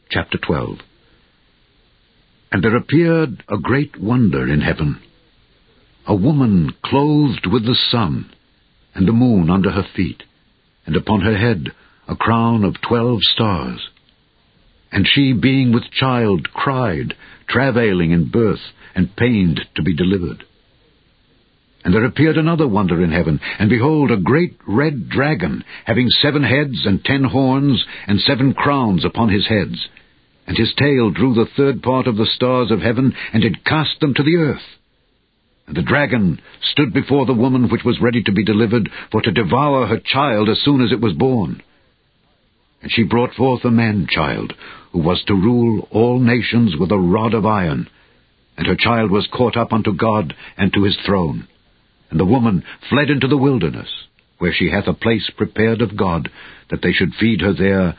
Chapter 12. And there appeared a great wonder in heaven, a woman clothed with the sun, and the moon under her feet, and upon her head a crown of 12 stars. And she, being with child, cried, travailing in birth, and pained to be delivered. And there appeared another wonder in heaven, and behold, a great red dragon, having 7 heads and 10 horns, and 7 crowns upon his heads. And his tail drew the 3rd part of the stars of heaven, and did cast them to the earth. And the dragon stood before the woman which was ready to be delivered, for to devour her child as soon as it was born. And she brought forth a man-child, who was to rule all nations with a rod of iron. And her child was caught up unto God and to his throne. And the woman fled into the wilderness, where she hath a place prepared of God, that they should feed her there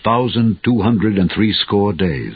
1,260 days.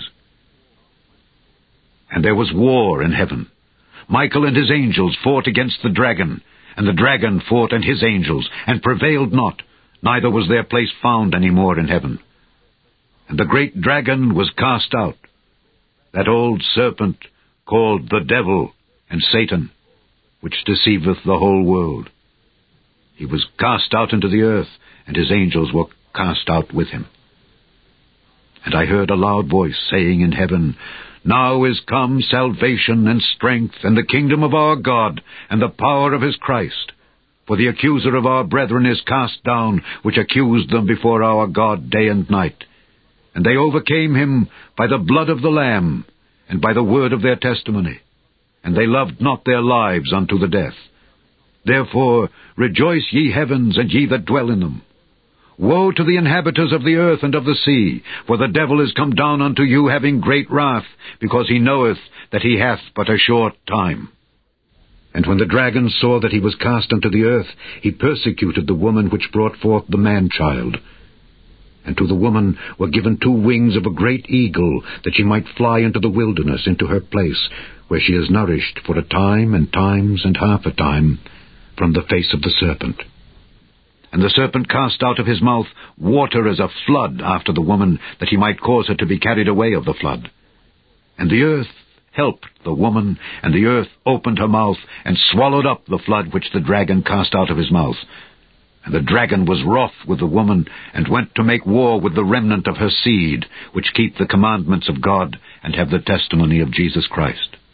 And there was war in heaven. Michael and his angels fought against the dragon, and the dragon fought and his angels, and prevailed not, neither was their place found any more in heaven. And the great dragon was cast out, that old serpent called the devil and Satan, which deceiveth the whole world. He was cast out into the earth, and his angels were cast out with him. And I heard a loud voice saying in heaven, Now is come salvation and strength, and the kingdom of our God, and the power of his Christ. For the accuser of our brethren is cast down, which accused them before our God day and night. And they overcame him by the blood of the Lamb, and by the word of their testimony. And they loved not their lives unto the death. Therefore rejoice, ye heavens, and ye that dwell in them. Woe to the inhabitants of the earth and of the sea, for the devil is come down unto you, having great wrath, because he knoweth that he hath but a short time. And when the dragon saw that he was cast unto the earth, he persecuted the woman which brought forth the man-child. And to the woman were given 2 wings of a great eagle, that she might fly into the wilderness, into her place, where she is nourished for a time and times and half a time, from the face of the serpent. And the serpent cast out of his mouth water as a flood after the woman, that he might cause her to be carried away of the flood. And the earth helped the woman, and the earth opened her mouth, and swallowed up the flood which the dragon cast out of his mouth. And the dragon was wroth with the woman, and went to make war with the remnant of her seed, which keep the commandments of God, and have the testimony of Jesus Christ.